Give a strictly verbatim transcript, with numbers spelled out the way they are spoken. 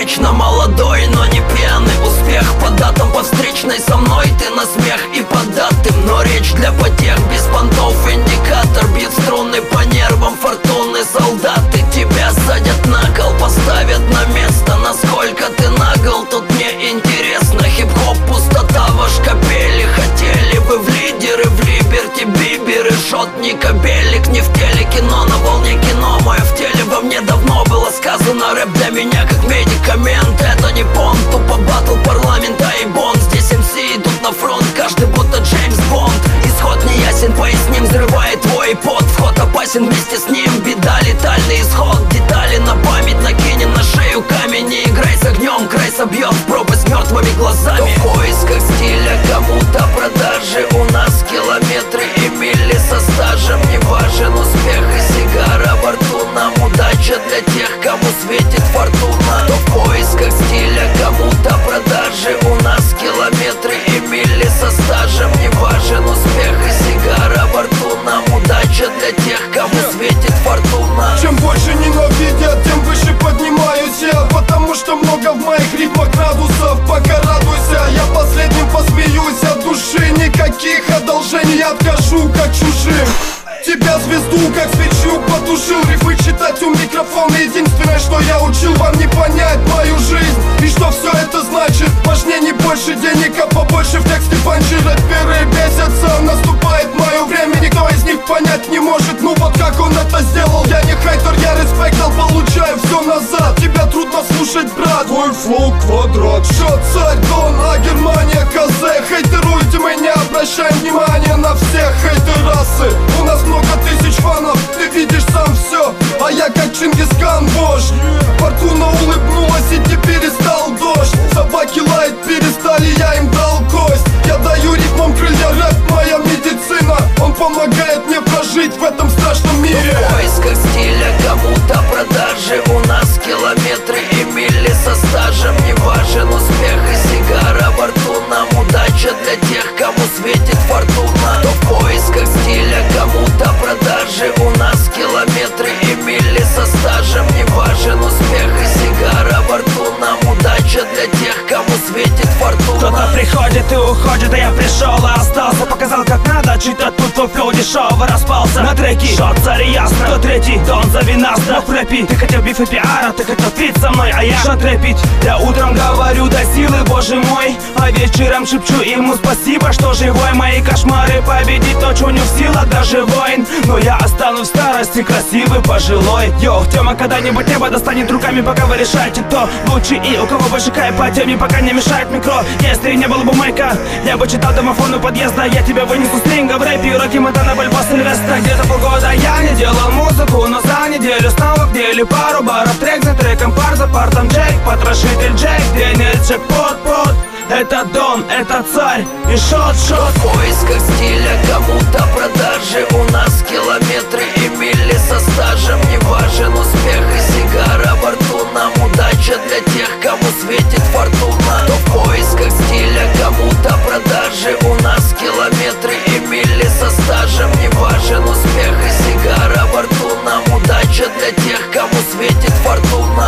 вечно молодой, но не пьяный. Успех по датам, по встречной со мной ты на смех и податым. Но речь для потех без понтов, индикатор бьет струны по нервам фортуны. Солдаты тебя садят на кол, поставят на место. Насколько ты нагл, тут мне интересно. Хип-хоп, пустота, ваш капели. Хотели вы в лидеры, в либерти, биберы. Шот, не кабелик, не в теле кино, на волне кино. Мое в теле во мне давно было сказано. Рэп для меня как медикамент, это не понт. Тупо батл парламента и бонд. Здесь эм си идут на фронт, каждый будто Джеймс Бонд. Исход не ясен, поясним, взрывает твой пот. Вход опасен, вместе с ним беда, летальный исход. Детали на память накинем, на шею камень. Не играй с огнем, край собьет в пропасть мертвыми глазами. Кто в поисках стиля, кому-то продажи. У нас километры и мили со стажем. Не важен успех и сигара во рту. Нам удача для тех, кому светит фортуна. Кто в поисках стиля, кому-то продажи. У нас километры и мили со стажем. Не важен успех и сигара во рту. Нам удача для тех, кому светит фортуна. Чем больше ненавидят, тем выше поднимаюсь я. Потому что много в моих ритмах градусов. Пока радуйся, я последним посмеюсь от души. Никаких одолжений, я откажу как чужим. Тебя, звезду, как свечу потушил. Рифы читать у микрофона. Единственное, что я учил, вам не понять мою жизнь. И что все это значит? Важнее не больше денег, а побольше в тексте панчи. Рэперы бесятся, наступает мое время. Никто из них понять не может, ну вот как он это сделал. Я не хейтер, я респектал, получаю все назад. Тебя трудно слушать, брат, твой флоу квадрат. Шо, царь, Дон, а Германия, Казе. Хейтеруйте меня, обращаем внимание на всех хейтерасы. У нас много тысяч фанов, ты видишь сам все. А я как Чингисхан, вождь. Фортуна улыбнулась и теперь стал дождь. Собаки лаять перестали, я им дал кость. Я даю ритмам крылья, рэп моя медицина. Он помогает мне прожить в этом страшном мире. В поисках стиля, кому-то продажи. У нас километры и мили со стажем. Не важен успех и сигара во рту. Нам удача для тех, кому светит фортуна. Кто в поисках стиля, кому-то продажи. У нас километры и мили со стажем. Не важен успех и сигара во рту. Нам удача для тех, кому светит фортуна. Кто-то приходит и уходит, а я пришел и остался. Показал как надо, чей-то тут твой флоу дешево распался. На треки шот, царь ясно. Кто третий, Дон, зови нас, но в рэпе. Ты хотел биф и пиара, ты хотел фит со мной, а я шот рэпить. Я утром говорю до силы, боже мой. А вечером шепчу ему спасибо, что живой. Мои кошмары победить ночью не в силах даже воин. Но я останусь в старости красивый, пожилой. Йоу, Тёма, когда-нибудь небо достанет руками, пока вы решаете, кто лучше и у кого больше кайфа. Теме пока не мешает микро. Если не было бы майка, я бы читал домофон у подъезда. Я тебя вынесу стринга в рэпе, уроки Монтана, Бальбо, Сильвестра. Где-то полгода я не делал музыку, но за неделю снова в деле пару баров. Трек за треком, пар за партом, Джейк, потрошитель Джейк. Где нет джекпот, пот. Это Дон, это царь и шот-шот. В поисках стиля, кому-то продажи. У нас километры и мили со стажем. Не важен успех и сигара во рту. Нам удача для тех, кому светит фортуна. Кто в поисках стиля, кому-то продажи. У нас километры и мили со стажем. Не важен успех и сигара во рту. Нам удача для тех, кому светит фортуна.